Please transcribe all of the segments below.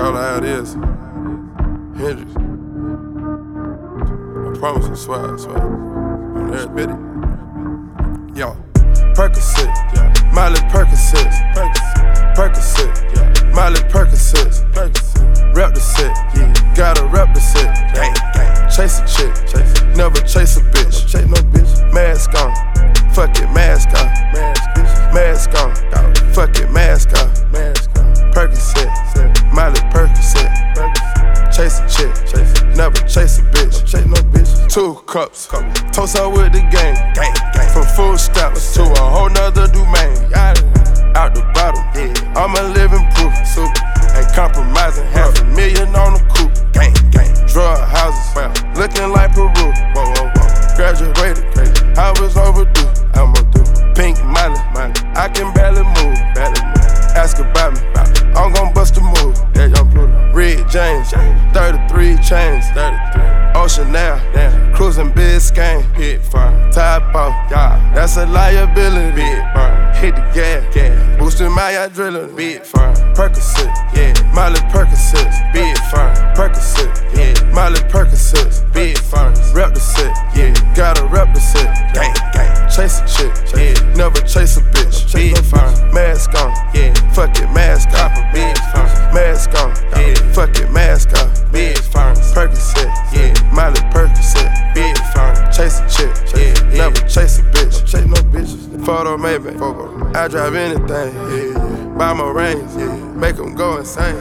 all I had is Hendrix. I promise I swear. On every bit it. Yo, Percocet, Miley Percocet, Miley Percocet, rep the set, gotta rep the set, chase a chick, never chase a bitch, chase no bitch, mask on, fuck it, mask on, mask on, fuck it, mask on, Percocet, Miley Percocet, chase a chick, never chase a bitch, chase no bitch, 2 cups, toast out with the gang, from food stamps to a whole nother domain, out the bottom, I'm a living proof, ain't compromising, $500,000 on the coupe, drug houses, looking like Peru, graduated, I was overdue, pink Miley, I can barely move, ask about me, I'm gon' bust a move, Red James, 33 chains, Ocean now, cruising Biscayne, top off, that's a liability, hit the gas, boosting my adrenaline, Percocet, Miley Percocet, Percocet, Miley Percocet, rep the set, gotta rep the set, chase a chick, never chase a bitch, mask on, fuck it, mask on, mask on, fuck it, mask on, Percocet, Miley Percocet, chase a chick, never chase a bitch, chase no bitches, photo maybe, I drive anything, buy my range, make them go insane,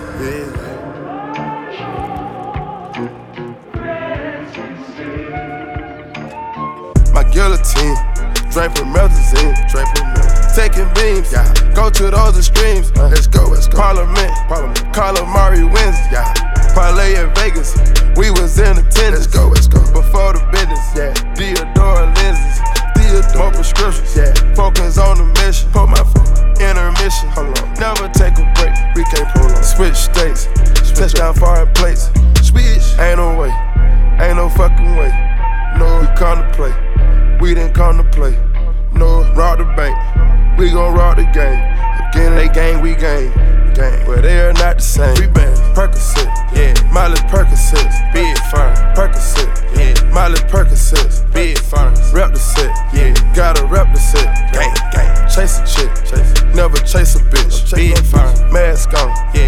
My guillotine, draped with melazine, taking beams, go to those extremes, let's go, Parliament, Calamari wins, parlay in Vegas, we was in attendance, let's go, before the business, Deodora lenses, more prescriptions, focus on the mission, put my intermission, never take a break, we can't prolong, switch states, touchdown foreign plates, ain't no way, ain't no fucking way, no, we come to play, we didn't come to play, no, rob the bank, we gon' rob the game, again they gang, we gang, but they are not the same, we bang, Percocet, Miley Percocet, Percocet, Miley Percocet, rep the set, gotta rep the set, chase a chick, never chase a bitch, mask on,